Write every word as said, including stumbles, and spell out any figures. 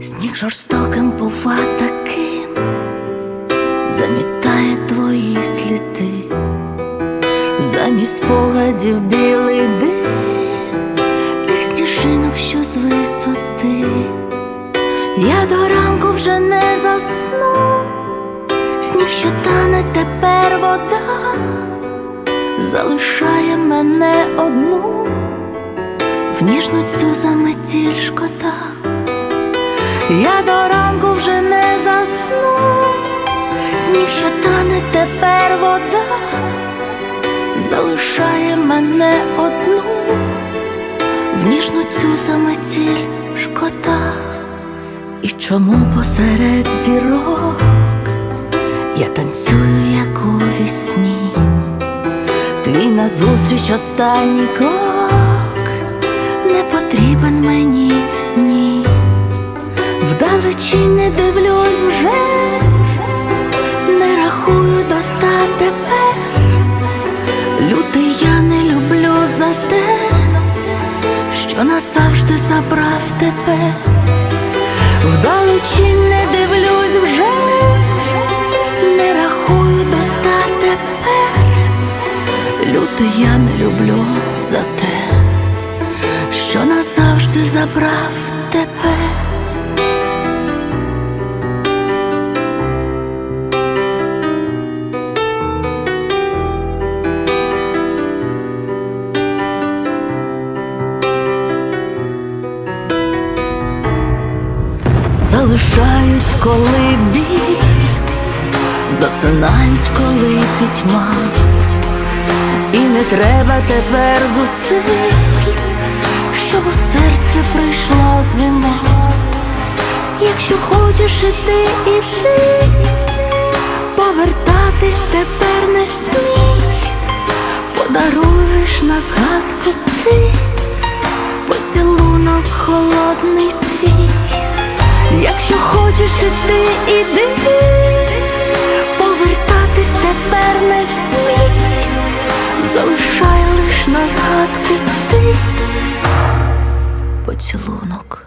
Сніг жорстоким бува таким, замітає твої сліди, замість спогадів білий дим тих сніжинок, що з висоти. Я до ранку вже не засну, сніг, що тане, тепер вода, залишає мене одну, в ніжну цю заметіль шкода. Я до ранку вже не засну, сніг, що тане, тепер вода, залишає мене одну, в ніжну цю заметіль шкода. І чому посеред зірок я танцюю, як у вісні? Твій назустріч останній крок не потрібен мені, ні. Вдалечі не дивлюсь вже, не рахую до ста тепер. Лютий я не люблю за те, що назавжди забрав тебе. Вдалечі не дивлюсь вже, не рахую до ста тепер. Лютий я не люблю за те, що назавжди забрав тебе. Залишають, коли біль, засинають, коли пітьма. І не треба тепер зусиль, щоб у серце прийшла зима. Якщо хочеш іти, іди, повертатись тепер не смій. Подаруй лиш на згадку ти поцілунок холодний свій. Якщо хочеш іти, іди, повертатись тепер не смій. Залишай лиш на згадку ти поцілунок